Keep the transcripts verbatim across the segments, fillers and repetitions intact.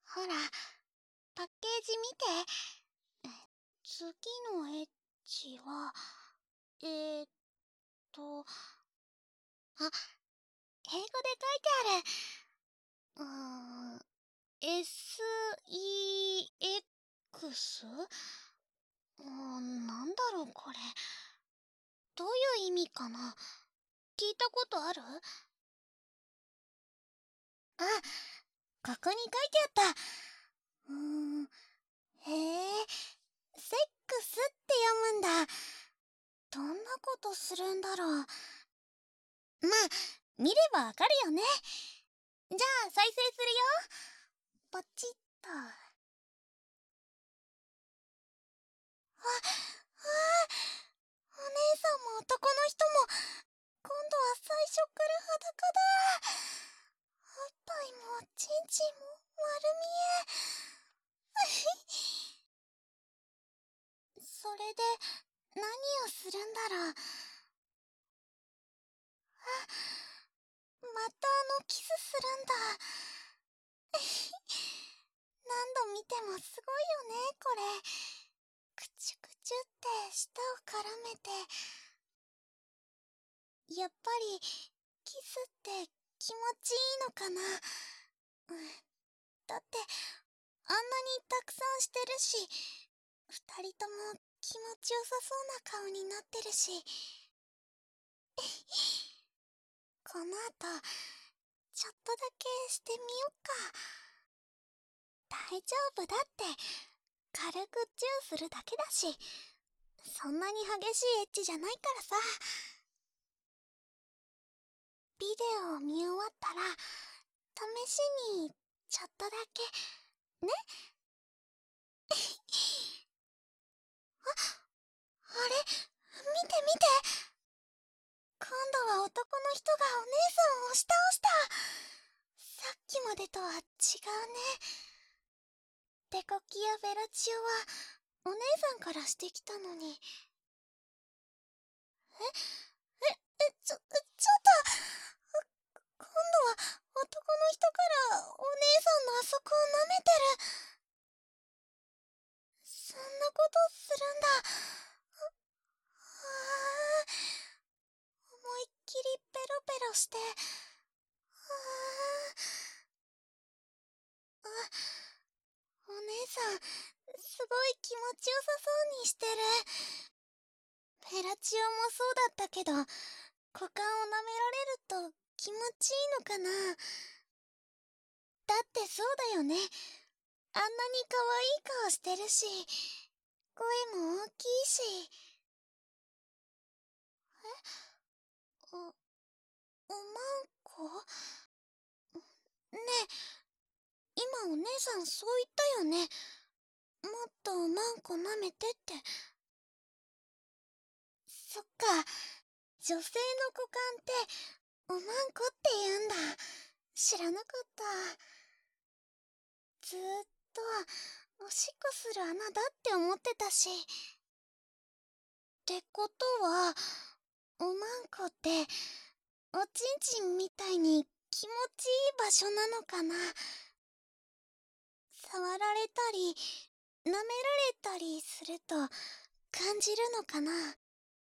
ほら、パッケージ見て。次のエッチは、えーっと、あ、英語で書いてある。うーん、エスイーエックス？ うーん、なんだろうこれ。どういう意味かな？聞いたことある？あ、ここに書いてあった。うーん、へえ、セックスって読むんだ。どんなことするんだろう。まあ、見ればわかるよね。じゃあ、再生するよ。ポチッと。あ、ああ、お姉さんも男の人も、今度は最初から裸だ。おっぱいもちんちんも丸見え。それで、何をするんだろう。あ、またあのキスするんだ。何度見てもすごいよね、これ。くちゅくちゅって舌を絡めて。やっぱり、キスって気持ちいいのかな。うん。だって、あんなにたくさんしてるし、二人とも気持ちよさそうな顔になってるし。この後、ちょっとだけしてみよっか。大丈夫だって。軽くチューするだけだし。そんなに激しいエッチじゃないからさ。ビデオを見終わったら、試しに、ちょっとだけ、ね。あ、あれ、見て見て。今度は男の人がお姉さんを押し倒した。さっきまでとは違うね。デコキやベラチオはお姉さんからしてきたのに。えええちょちょっと。今度は男の人からお姉さんのあそこを舐めてる。そんなことするんだ。ああ、思いっきりペロペロして。ああ、お姉さん、すごい気持ちよさそうにしてる。フェラチオもそうだったけど、股間を舐められると気持ちいいのかな。だってそうだよね。あんなに可愛い顔してるし、声も大きいし。え、お、おまんこ？ねえ、今お姉さんそう言ったよね。もっとおまんこ舐めてって。そっか、女性の股間っておまんこって言うんだ。知らなかった。ずーっとおしっこする穴だって思ってたし。ってことは、おまんこっておちんちんみたいに気持ちいい場所なのかな。触られたり舐められたりすると感じるのかな。うーん、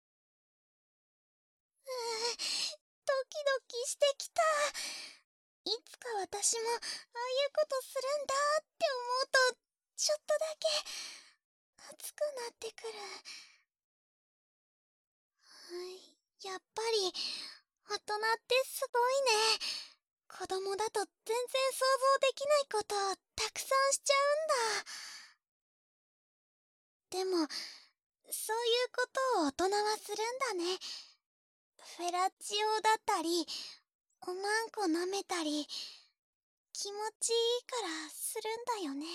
ドキドキしてきた。いつか私もああいうことするんだって思うとちょっとだけ熱くなってくる。はい、やっぱり大人ってすごいね。子供だと全然想像できないことをたくさんしちゃうんだ。でも、そういうことを大人はするんだね。フェラチオだったり、おまんこ舐めたり、気持ちいいからするんだよね。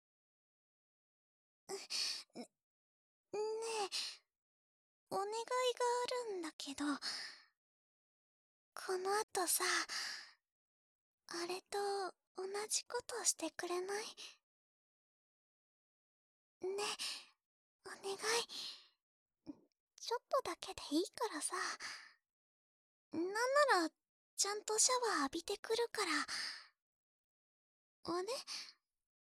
ね、ねえ、お願いがあるんだけど、この後さ、あれと同じことしてくれない？ね、お願い。ちょっとだけでいいからさ。なんなら、ちゃんとシャワー浴びてくるから。あれ？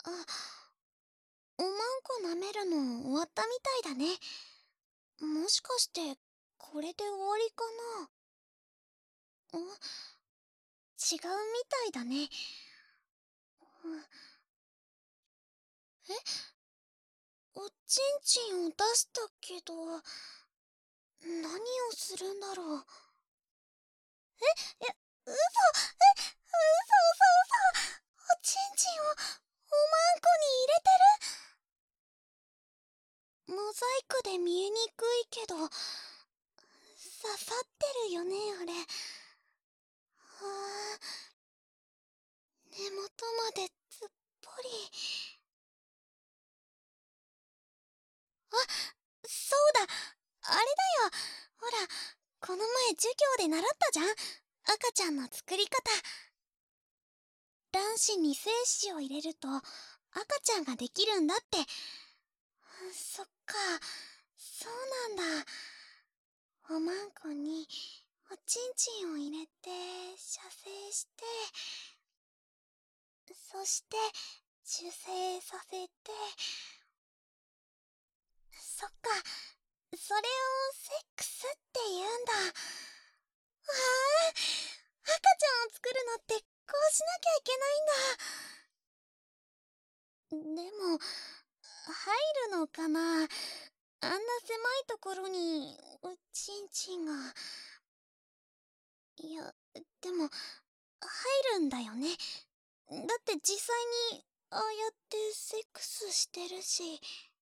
あ、おまんこ舐めるの終わったみたいだね。もしかしてこれで終わりかな。ん、違うみたいだね。うん、え、おちんちんを出したけど何をするんだろう。え、え、うそ、え、うそ、うそ、うそ、おちんちんをおまんこに入れてる。モザイクで見えにくいけど刺さってるよね、あれ。はあ、根元までずっぽり。あ、そうだ、あれだよ。ほら、この前授業で習ったじゃん、赤ちゃんの作り方。卵子に精子を入れると赤ちゃんができるんだって。そっか、そうなんだ。おまんこにおちんちんを入れて射精して、そして受精させて、そっか、それをセックスって言うんだ。わあ、赤ちゃんを作るのってこうしなきゃいけないんだ。でも入るのかな、あんな狭いところにおちんちんが。いや、でも入るんだよね。だって実際にああやってセックスしてるし。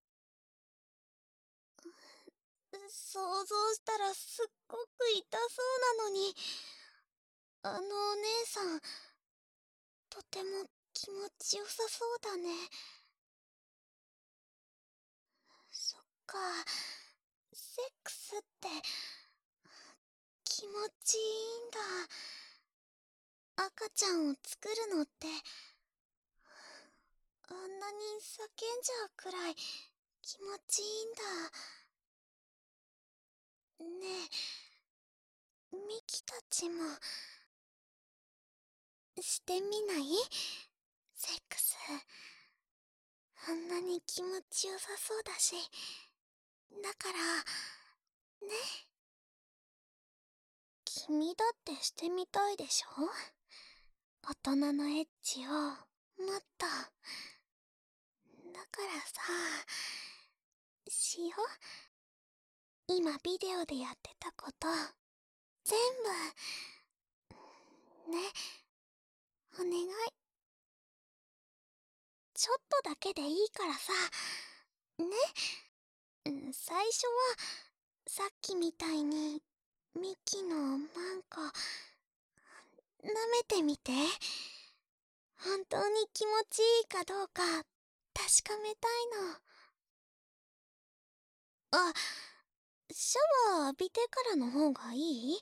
想像したらすっごく痛そうなのに。あのお姉さんとても気持ちよさそうだね。そっか、セックスって気持ちいいんだ。赤ちゃんを作るのってあんなに叫んじゃうくらい気持ちいいんだ。ねえ、ミキたちもしてみない？セックス。あんなに気持ちよさそうだし。だからね、君だってしてみたいでしょ？大人のエッチをもっと。だからさ、しよう。今ビデオでやってたこと全部ね、お願い。ちょっとだけでいいからさね。うん、最初はさっきみたいにミキのマンコ舐めてみて。本当に気持ちいいかどうか確かめたいの。あ、シャワー浴びてからの方がいい？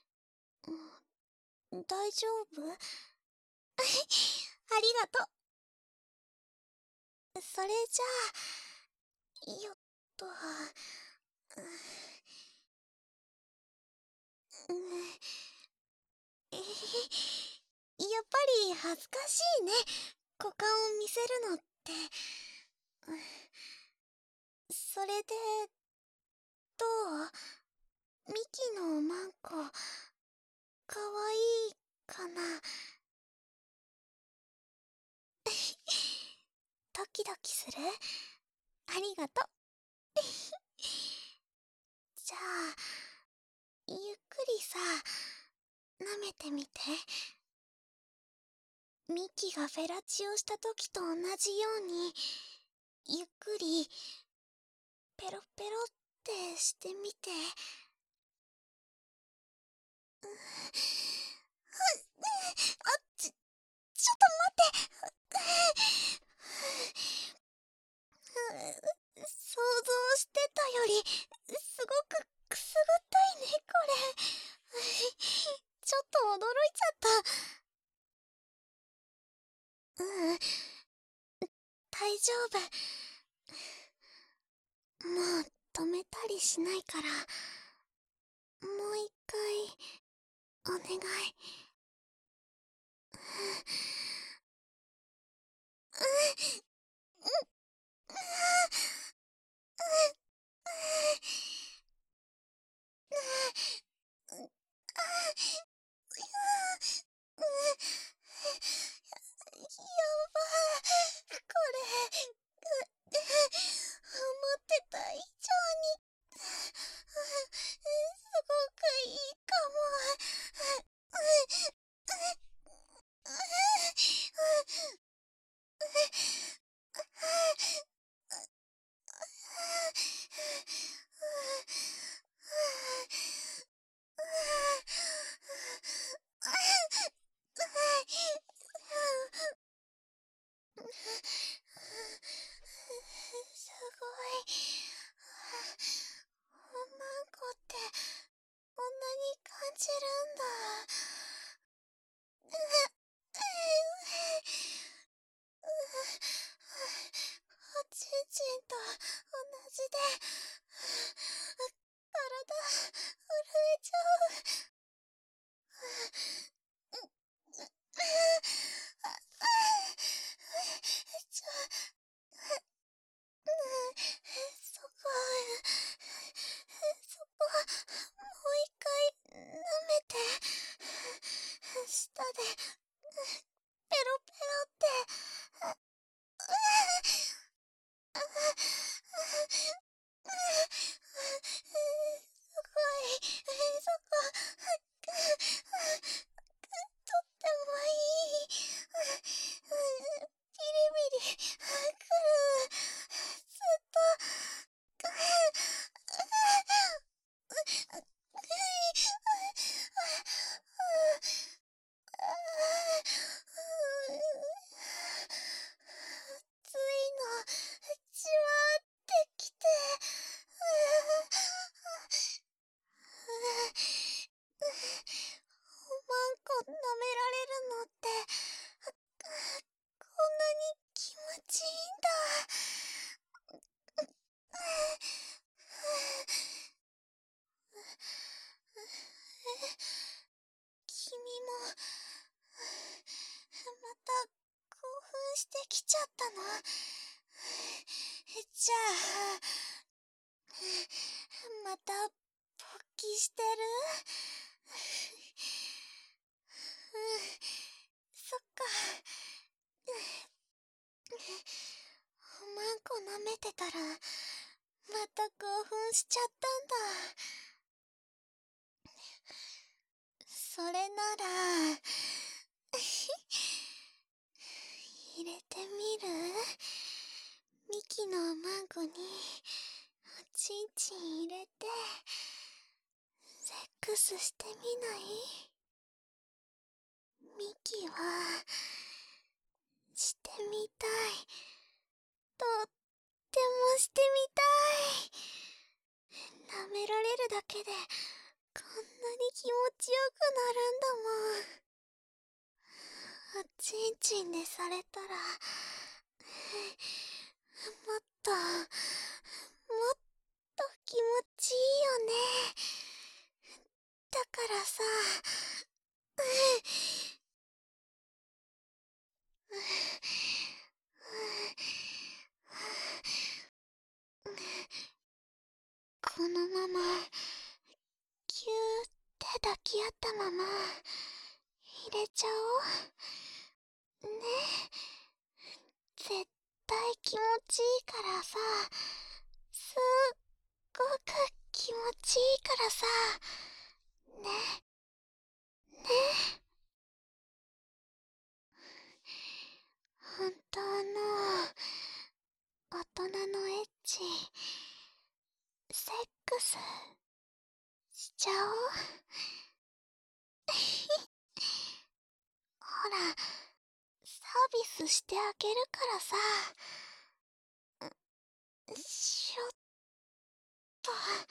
うん、大丈夫？ありがとう。それじゃあ、よっと。うん、えへへ、やっぱり恥ずかしいね、股間を見せるのって。それでどう？ミキのマンコかわいいかな？ドキドキする？ありがとう。じゃあゆっくりさ舐めてみて。ミキがフェラチオした時と同じようにゆっくりペロペロってしてみて。う、う、あ、ち、ちょっと待って。想像してたよりすごくくすぐったいね、これ。ちょっと驚いちゃった。ううん、大丈夫。もう止めたりしないから。もう一回お願い。うん、 すごい。マンコってこんなに感じるんだ。おちんちんと同じで体震えちゃう。ちょ、そこ、そこ、もう一回舐めて。舌でペロペロって。すごい、そこ、とってもいい。ピリピリくる。ずっと。ついのじわってきて。マンコ舐められるのってこんなに気持ちいいんだ。君もまた興奮してきちゃったの？じゃあまた勃起してる？うん、そっか。マンコ舐めてたらまた興奮しちゃったんだ。それなら入れてみる？ミキのマンコにおちんちん入れてセックスしてみない？ミキはしてみたい。とってもしてみたい。舐められるだけでこんなに気持ちよくなるんだもん。おちんちんでされたらもっともっと気持ちいいよね。だからさ、このままぎゅーって抱き合ったまま入れちゃおうね。絶対気持ちいいからさ、すっごく気持ちいいからさ、ね、ね。本当の大人のエッチセックスしちゃおう。ほら、サービスしてあげるからさ。しょっと。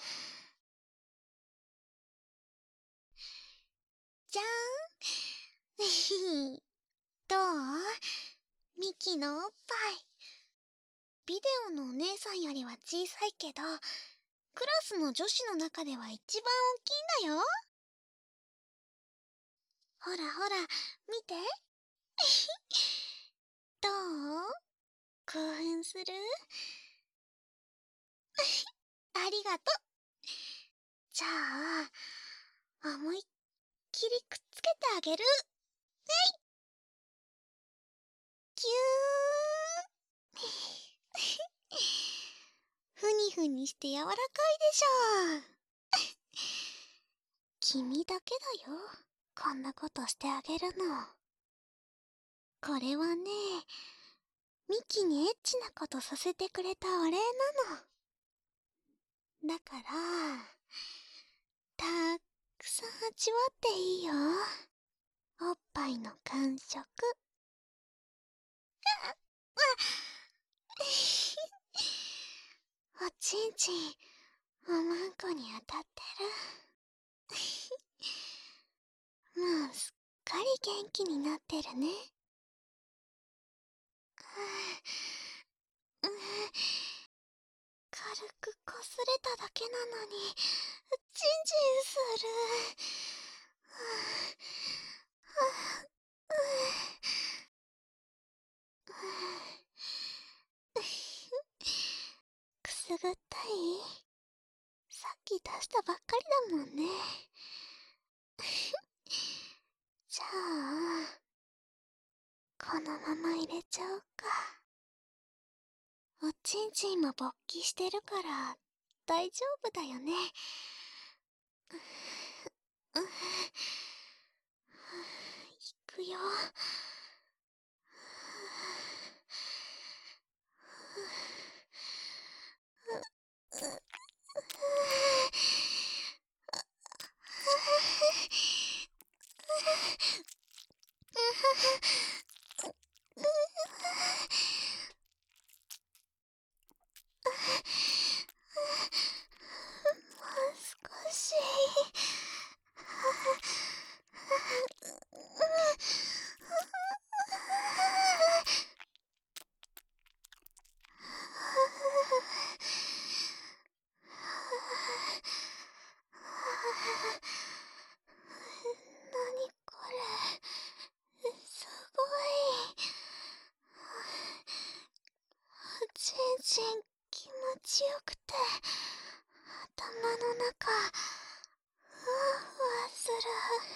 じゃーん。どう？ミキのおっぱい。ビデオのお姉さんよりは小さいけど、クラスの女子の中では一番大きいんだよ。ほらほら、見て。どう？興奮する？ありがとう。じゃあ、思いっきりくっつけてあげる。えい！ぎゅー。ふにふにして柔らかいでしょ。君だけだよ、こんなことしてあげるの。これはね、ミキにエッチなことさせてくれたお礼なの。だから、たくさん味わっていいよ。おっぱいの感触。 ちんちん、おまんこに当たってる。もうすっかり元気になってるね。うん、軽くこすれただけなのに、チンチンする。くすぐったい？さっき出したばっかりだもんね。じゃあ、このまま入れちゃおうか。おちんちんも勃起してるから大丈夫だよね。うん、いくよ。もう少し。何これ、すごい。おちんちん気持ちよくて、頭の中ふわふわする。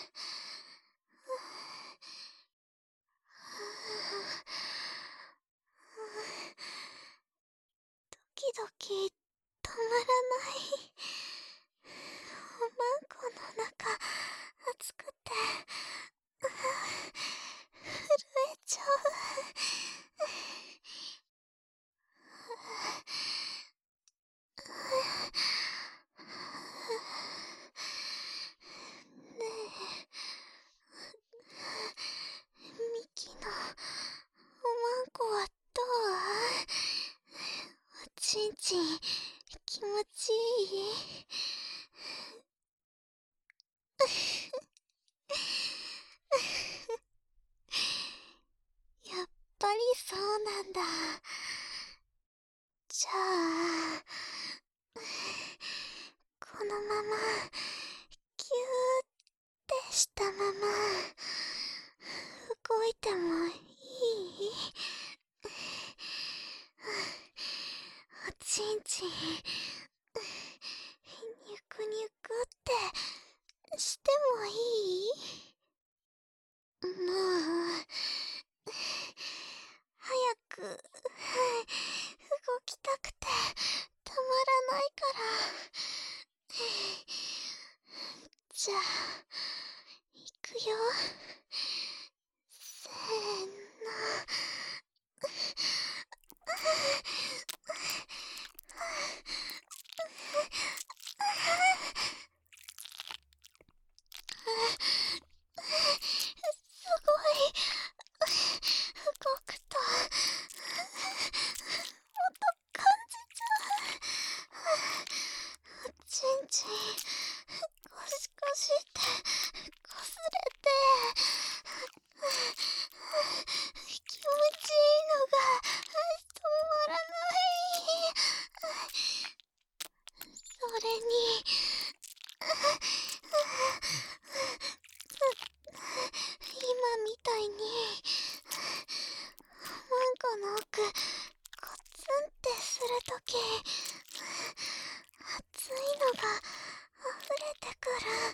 ドキドキ止まらない。おまんこの中熱くて震えちゃう。ねえ、ミキのおまんこはどう？おちんちん気持ちいい？やっぱりそうなんだ。じゃあ、このままキューってしたまま動いてもいい？おちんちんニュクニュクってしてもいい？もう早く動きたくてたまらないから。じゃあいくよ。せーの。すごい。動くと音感じちゃう。おちんちんゴシゴシってこすれて気持ちいいのが止まらない。それに今みたいにおまんこの奥コツンってするとき熱いのが溢れてくる。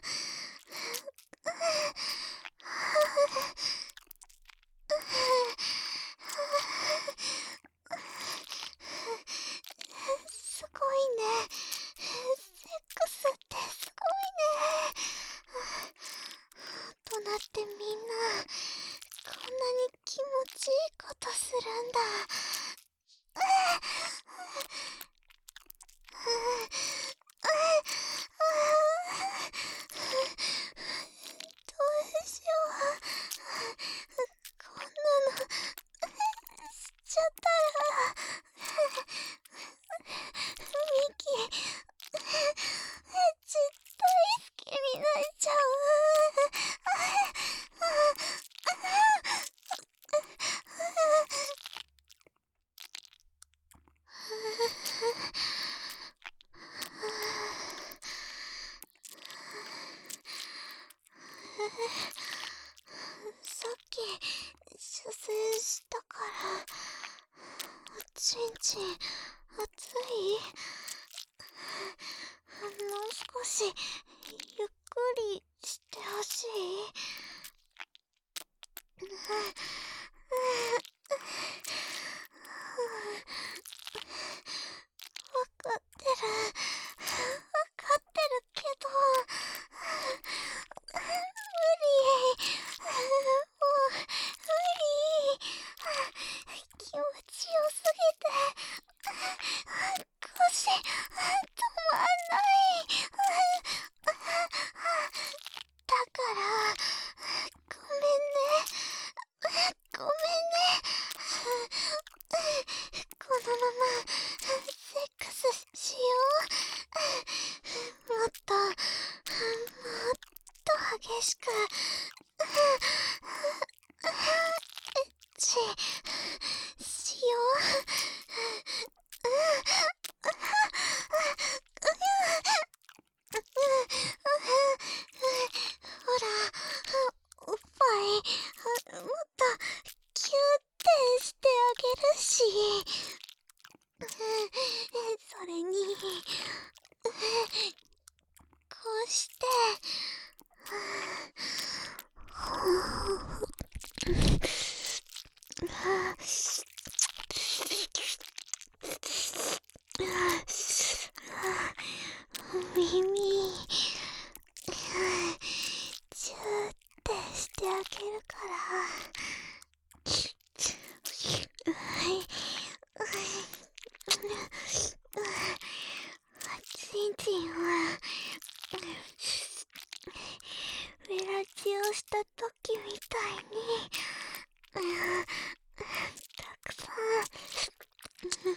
すごいね。セックスってすごいね。大人ってみんなこんなに気持ちいいことするんだ。どうしよう。こんなのしちゃったらミキからおちんちん熱い？もう少しゆっくりしてほしい？わかってるわかってるけど無理、もう無理、気持ちよすぎて腰止まんない。だからごめんねごめんね。このままセックスしよう。もっともっと激しくエッチしよう。ほらおっぱいもっとキューってしてあげるし、それにこうして耳チューってしてあげるからはいちんちんはフェラチオした時みたいにたくさん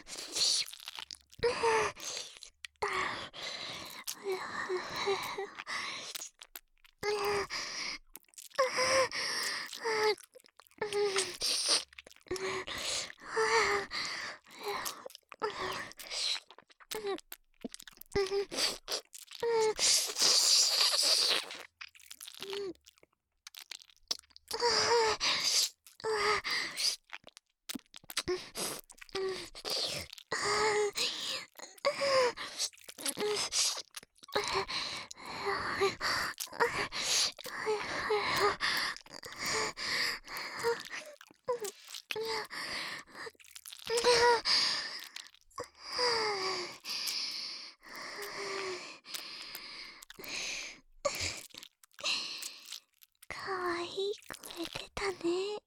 かわいい声出たね。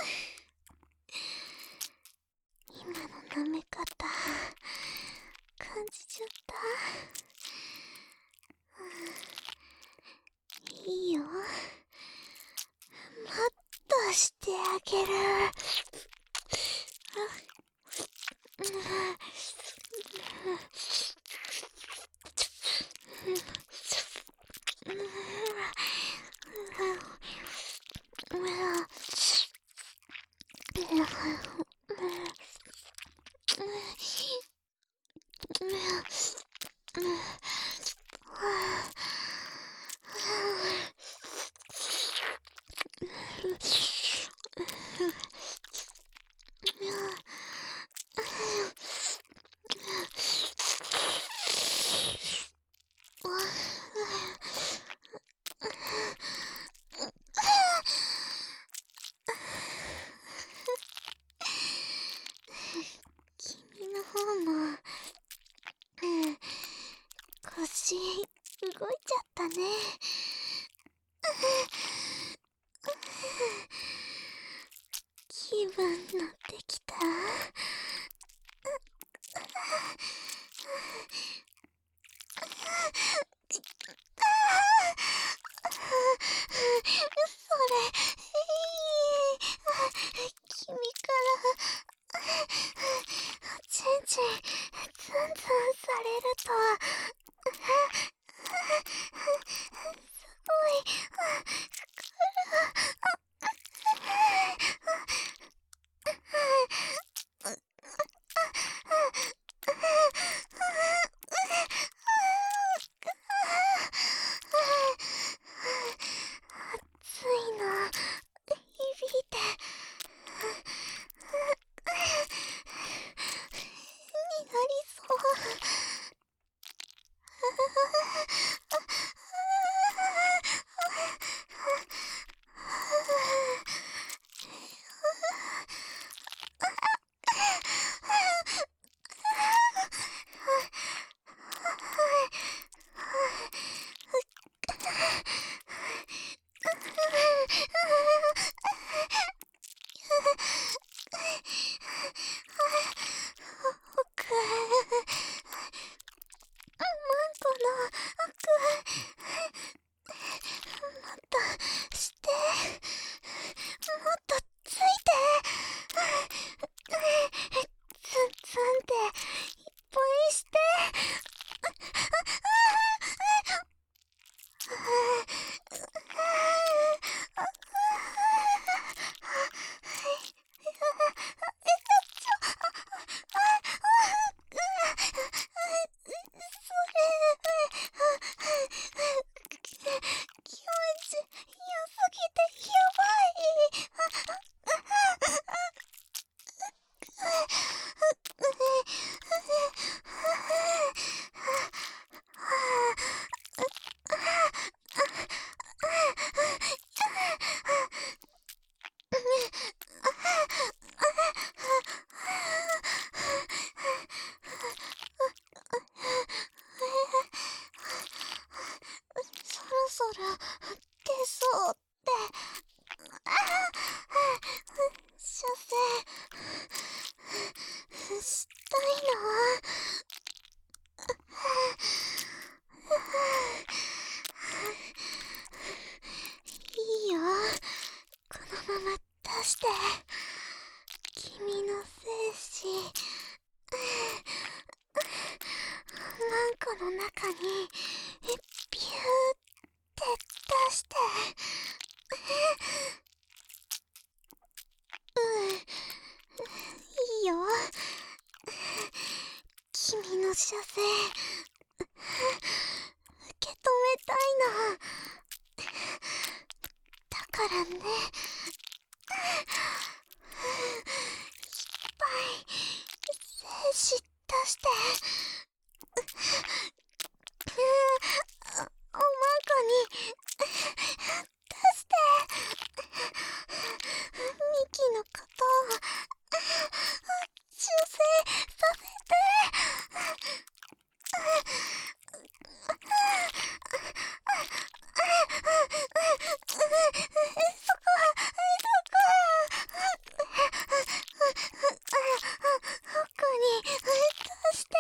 今の舐め方感じちゃった？いいよ、もっとしてあげる。君の方も腰動いちゃったね。気分乗ってきた？それいい。君からおちんちんツンツンされるとすごいしたいの。いいよ、このまま出して。君の精子マンコの中にピューって出して。うんいいよ、君の射精受け止めたいの。だからね、いっぱい精子出して。おまんこに出して。ミキのことを修正させて。奥に出して。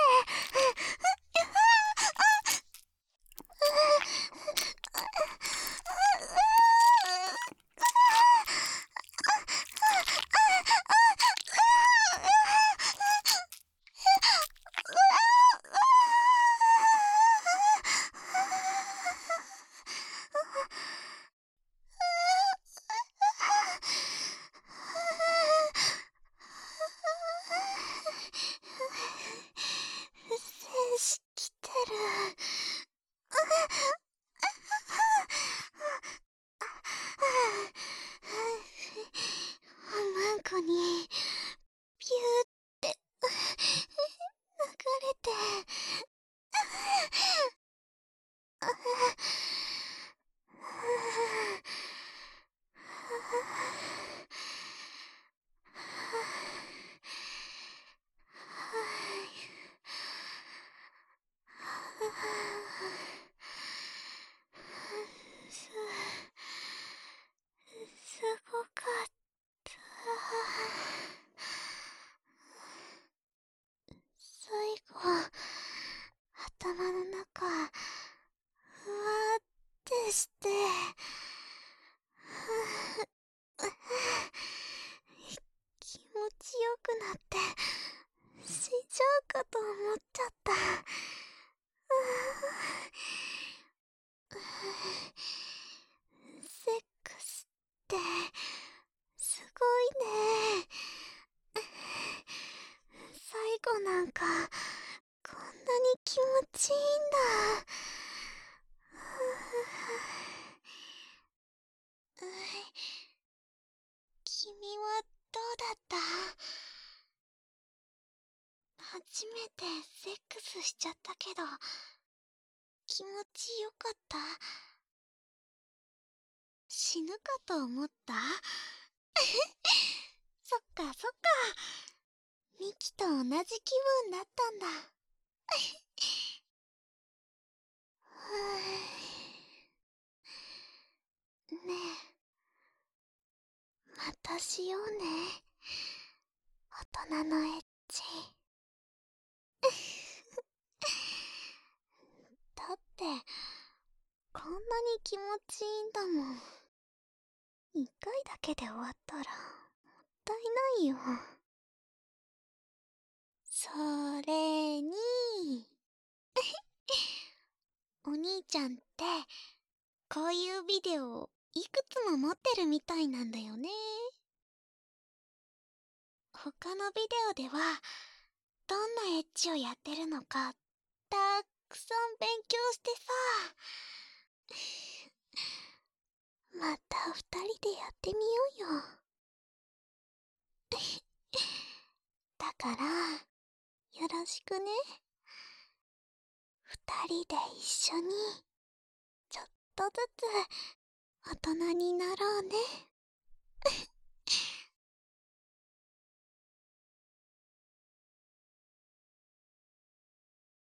精子来てる。おまんこにピューって流れて。す、すごかった。最後、頭の中、ふわーってして、気持ちよくなって、死んじゃうかと思っちゃった。セックスってすごいね。最後なんかこんなに気持ちいいんだ。君はどうだった？初めてセックスしちゃったけど気持ちよかった？死ぬかと思った？そっかそっか、ミキと同じ気分だったんだ。ねえ、またしようね、大人のエッチ。だってこんなに気持ちいいんだもん。一回だけで終わったらもったいないよ。それにお兄ちゃんってこういうビデオをいくつも持ってるみたいなんだよね。他のビデオではどんなエッチをやってるのかたくさん勉強してさ、また二人でやってみようよ。だからよろしくね。二人で一緒にちょっとずつ大人になろうね。